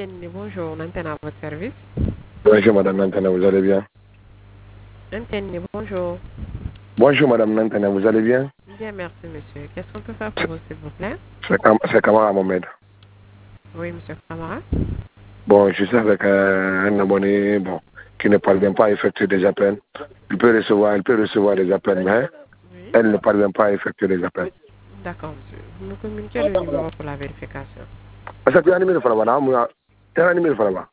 MTN, bonjour, l'antenne à votre service. Bonjour Madame Nantana, vous allez bien? MTN, bonjour. Bonjour Madame Nantana, vous allez bien? Bien, merci monsieur. Qu'est-ce qu'on peut faire pour vous, s'il vous plaît? C'est Kamara Mohamed. Oui, monsieur Kamara. Bon, je suis avec un abonné qui ne parvient pas à effectuer des appels. Elle peut recevoir des appels, mais Oui. elle ne parvient pas à effectuer des appels. D'accord, monsieur. Vous me communiquez le numéro pour la vérification. Parce que tu as un numéro de là, tu as un numéro de là.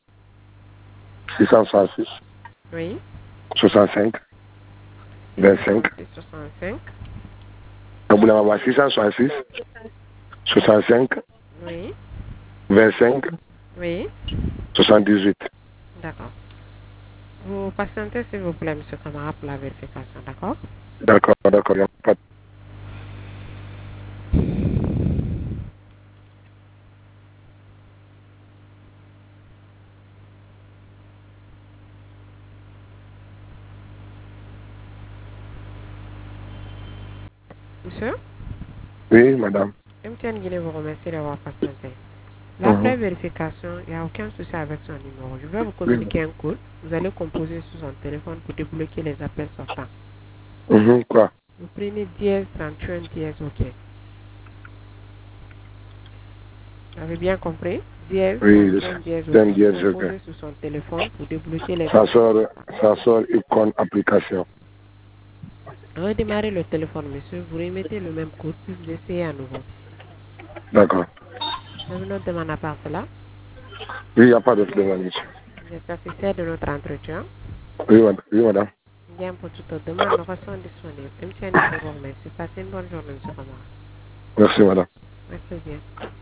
666, Oui. 65, 25. 666 65. Vous l'avez avoir 666, 65, Oui. 25, Oui. 78. D'accord. Vous patientez, s'il vous plaît, monsieur Kamara, pour la vérification, d'accord? D'accord, il n'y a pas de... Monsieur? Oui, madame. MTN Guinée vous remercie d'avoir patienté. L'après Mhm. vérification, il n'y a aucun souci avec son numéro. Je vais vous Oui. communiquer un code. Vous allez composer sur son téléphone pour débloquer les appels sortants. Quoi? Vous prenez dièse 31 dièse OK. Vous avez bien compris? Dièse Oui, 31 dièse c'est OK. un dièse, ok. Composez sur son téléphone pour débloquer les Ça appels sort, sortants. ça sort icône application. Redémarrez le téléphone, monsieur. Vous remettez le même code puis vous essayez à nouveau. D'accord. Vous avez notre demande à part cela. Oui, il n'y a pas d'autre demande, monsieur. Vous êtes satisfait de notre entretien. Oui, madame. Bien pour toute autre demande, nous restons disponibles. MTN vous remercie. Passez une bonne journée, monsieur Kamara. Merci, madame. Merci bien.